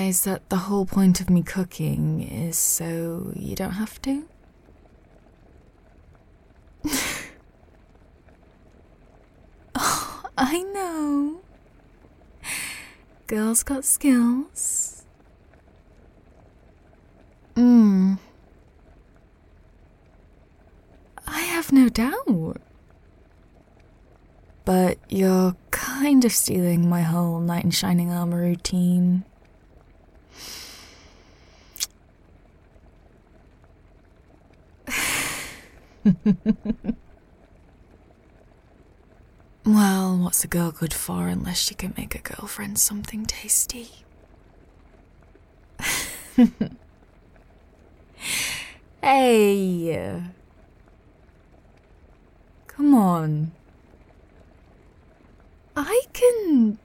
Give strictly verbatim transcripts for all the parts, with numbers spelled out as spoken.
realise that the whole point of me cooking is so you don't have to? Oh, I know. Girls got skills. Mmm. I have no doubt. But you're kind of stealing my whole knight in shining armor routine. Well, what's a girl good for unless she can make a girlfriend something tasty? Hey! Come on. I can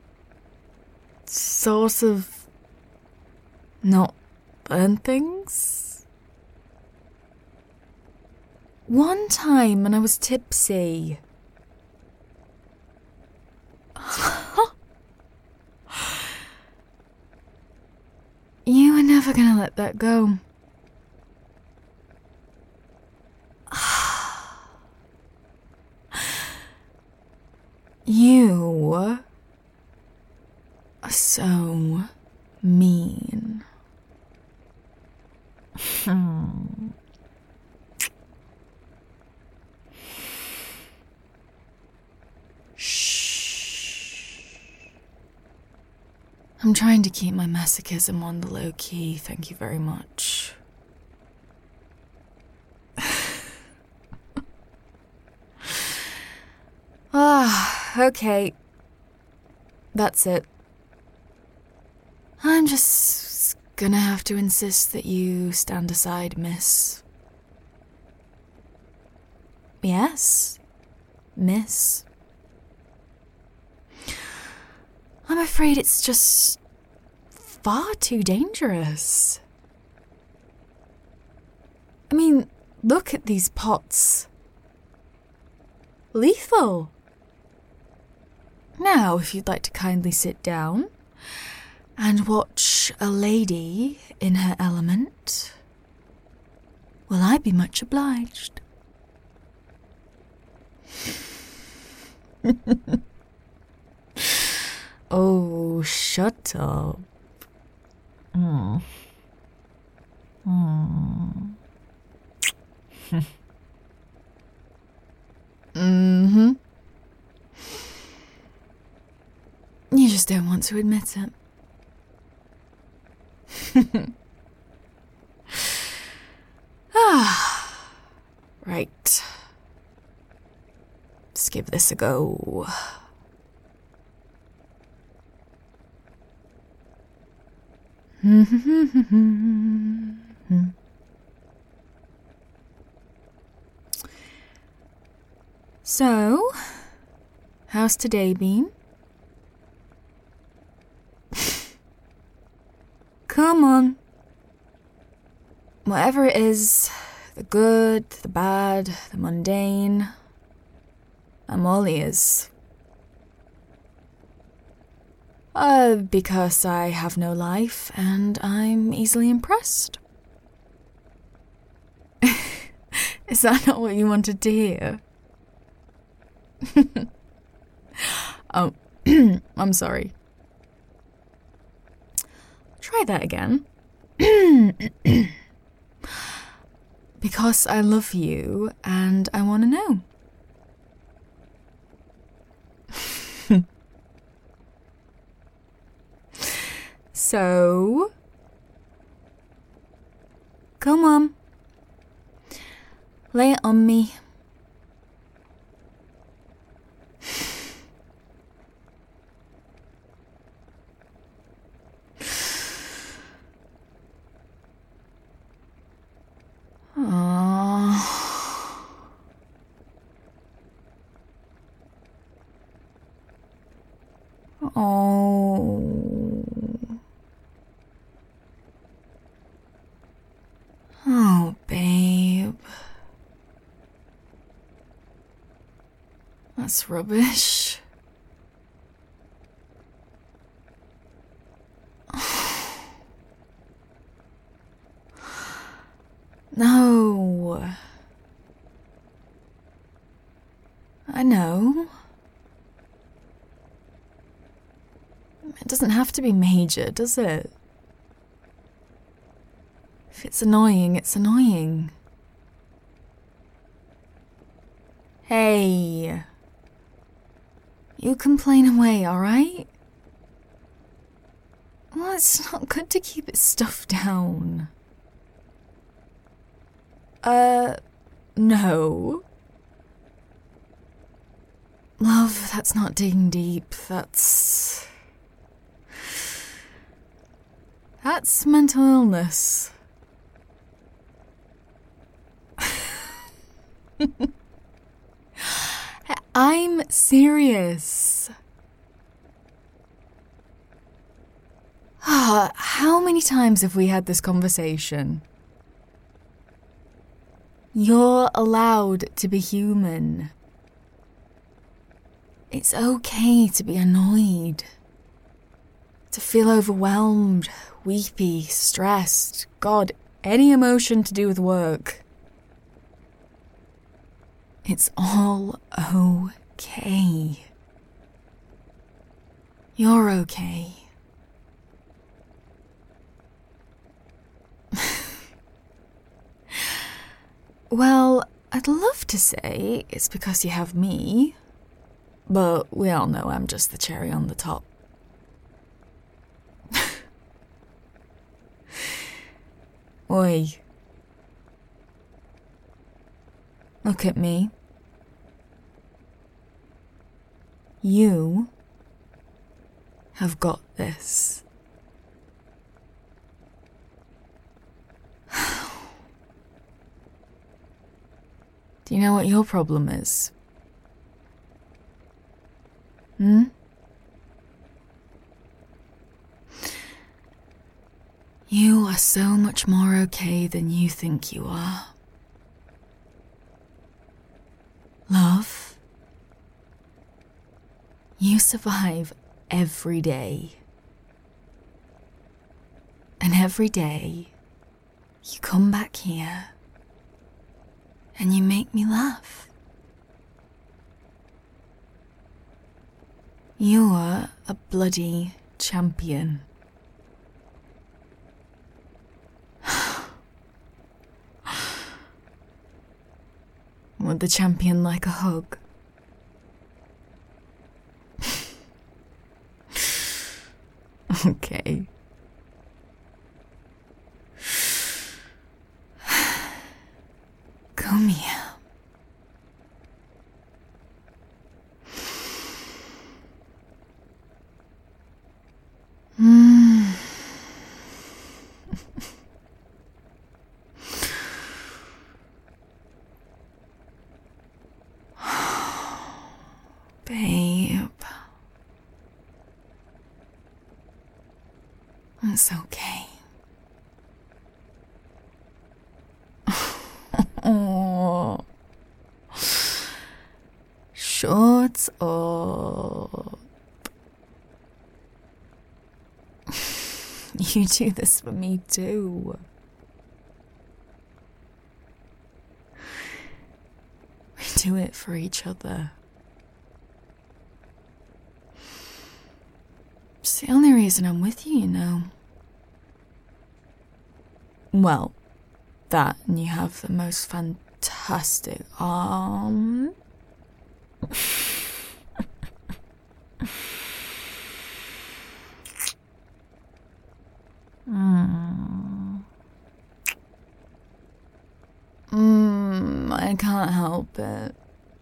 sort of not burn things. One time when I was tipsy. You were never gonna let that go. You are so mean. Hmm. Shh. I'm trying to keep my masochism on the low key, thank you very much. Ah, okay. That's it. I'm just gonna have to insist that you stand aside, miss. Yes, miss. I'm afraid it's just far too dangerous. I mean, look at these pots. Lethal. Now, if you'd like to kindly sit down and watch a lady in her element, well, I'd be much obliged. Oh, shut up. Mm. Mm. Mm-hmm. You just don't want to admit it. Ah, right. Let's give this a go. So, how's today been? Come on. Whatever it is, the good, the bad, the mundane, I'm all ears. Uh, because I have no life and I'm easily impressed. Is that not what you wanted to hear? Oh, I'm sorry. Try that again. Because I love you and I want to know. So, come on. Lay it on me. Oh. Oh, babe. That's rubbish. I know. It doesn't have to be major, does it? If it's annoying, it's annoying. Hey. You complain away, alright? Well, it's not good to keep it stuffed down. Uh, no. Love, that's not digging deep. That's... That's mental illness. I'm serious. Ah, how many times have we had this conversation? You're allowed to be human. It's okay to be annoyed, to feel overwhelmed, weepy, stressed, God, any emotion to do with work. It's all okay. You're okay. Well, I'd love to say it's because you have me, but we all know I'm just the cherry on the top. Oi. Look at me. You have got this. Do you know what your problem is? Hmm? You are so much more okay than you think you are. Love, you survive every day. And every day, you come back here and you make me laugh. You are a bloody champion. Would the champion like a hug? Okay. Come here. Mm. Babe. It's okay. Oh. Shorts up. You do this for me too. We do it for each other. It's the only reason I'm with you, you know. Well, that and you have the most fantastic arm. Mm. Mm, I can't help it.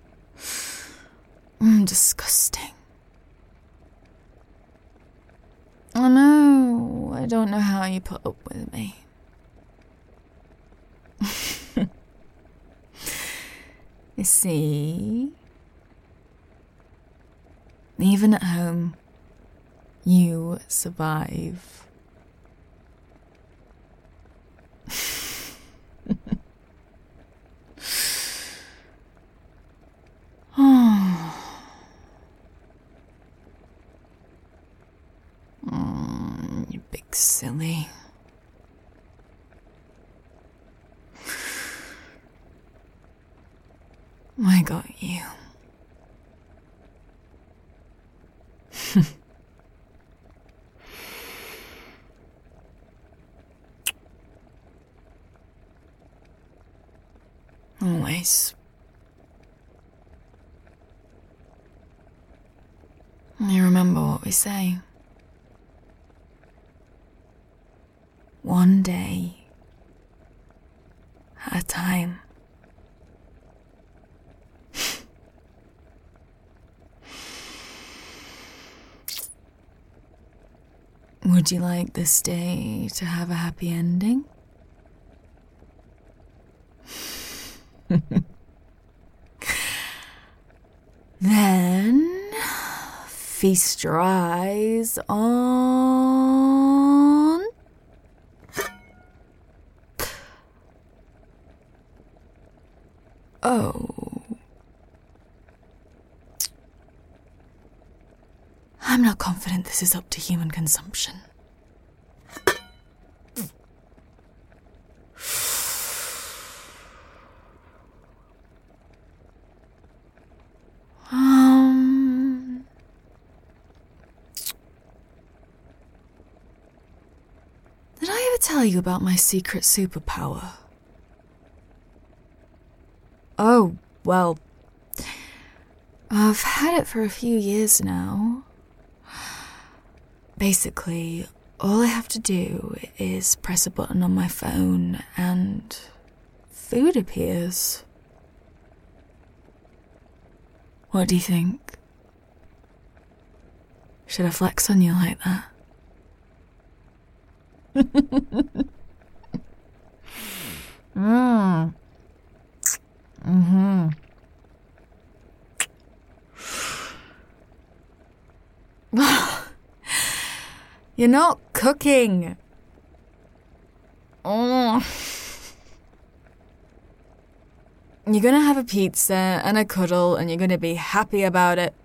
Mm, disgusting. I know. I don't know how you put up with me. You see? Even at home, you survive. Mm, you big silly. I got you. Always. You remember what we say. One day at a time. Would you like this day to have a happy ending? Then feast your eyes on oh I'm not confident this is up to human consumption. Um, did I ever tell you about my secret superpower? Oh, well, I've had it for a few years now. Basically, all I have to do is press a button on my phone and food appears. What do you think? Should I flex on you like that? Mmm. Mm-hmm. You're not cooking. Oh. You're gonna have a pizza and a cuddle and you're gonna be happy about it.